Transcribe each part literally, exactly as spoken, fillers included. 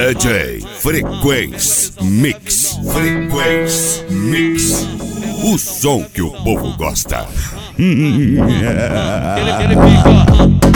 D J Frequência Mix. Frequência Mix. O som que o povo gosta. Ele, ele fica.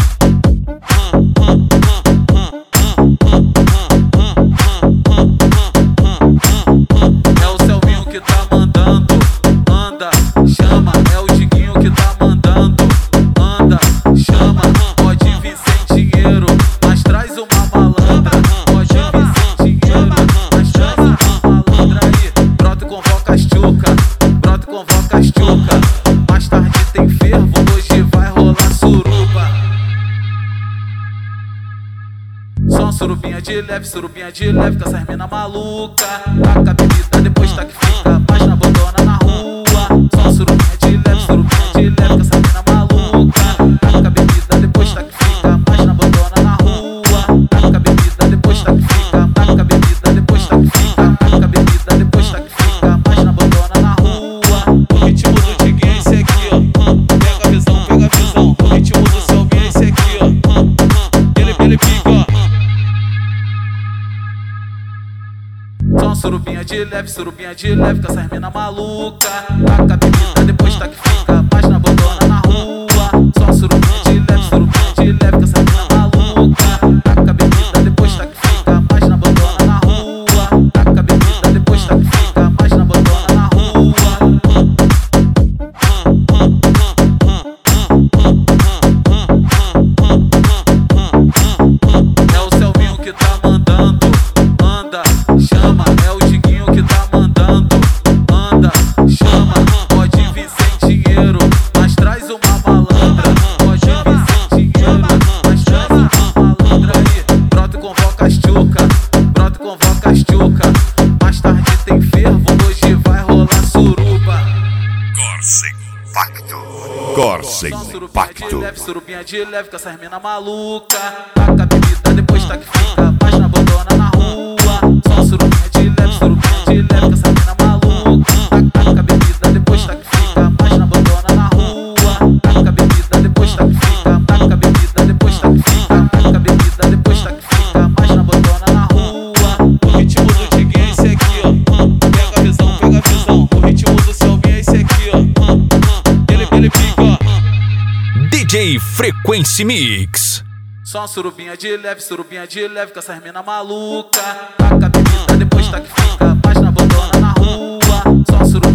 É o Selvinho que tá mandando, anda, chama. É o Diguinho que tá mandando, anda, chama. Pode vir sem dinheiro, mas traz uma malandra. Pode vir sem dinheiro, mas traz uma malandra aí. Brota e convoca as tchuca, brota e convoca as tchuca. Mais tarde tem fervo, hoje vai rolar suruba. Só surubinha de leve, surubinha de leve, com essas mina maluca. Taca a bebida, depois tá que fica, mas não abandona na rua. Só surubinha de leve, surubinha de leve, com essa mina maluca. Taca a bebida, depois tá que fica, mas não abandona na rua. Taca a bebida, depois tá que fica, taca a bebida, depois tá que fica, taca a bebida, depois tá que fica, mas não abandona na rua. O ritmo do Diguinho é esse aqui, ó. Pega a visão, pega a visão. O ritmo do Selvinho é esse aqui, ó. Ele, ele fica, ó. Só surubinha de leve, surubinha de leve, com essas mina maluca. Taca a bebida, depois tá que fica, mas não abandona na rua. Só surubinha de leve, surubinha de leve, com essas mina maluca. Taca a bebida, depois tá que fica, mas não abandona na rua. Taca a bebida, depois tá que fica, mas não abandona na rua. É o Selvinho que tá mandando, anda, chama. É o Diguinho que tá mandando, anda, chama. Pode vir sem dinheiro, mas traz uma malandra. Pode vir sem dinheiro, mas traz uma malandra aí. Brota e convoca as tchuca, brota e convoca as tchuca. Mais tarde tem fervo, hoje vai rolar suruba. Corsa Impacto. Corsa Só surubinha de Impacto. leve, surubinha de leve, com essas mina maluca. Taca a bebida, depois tá que fica, mas não abandona na rua. Só surubinha de leve, surubinha de leve, com essa mina maluca. Taca a bebida, depois tá que fica, mas não abandona na rua. Taca a bebida, depois tá que fica, taca a bebida, depois tá que fica, taca a bebida, depois tá que fica, mas não abandona na rua. O ritmo do Diguinho é esse aqui, ó. Pega a visão, pega a visão. O ritmo do Selvinho é esse aqui, ó. Ele, ele fica, ó. D J Frequência Mix. Só surubinha de leve, surubinha de leve, com essas mina maluca. Taca a bebida, depois tá que fica, mas não abandona na rua. Só surubinha